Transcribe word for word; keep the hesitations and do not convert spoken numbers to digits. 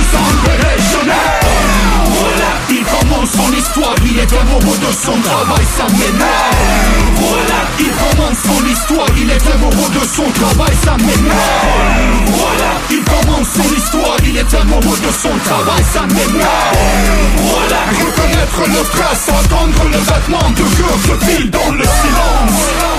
Voilà, il commence son histoire, il est amoureux de son travail, ça m'énerve. Voilà, il commence son histoire, il est amoureux de son travail, ça m'énerve. Voilà, il commence son histoire, il est amoureux de son travail, ça m'énerve. Voilà, reconnaître le trace, entendre le battement de cœur de fil dans le silence.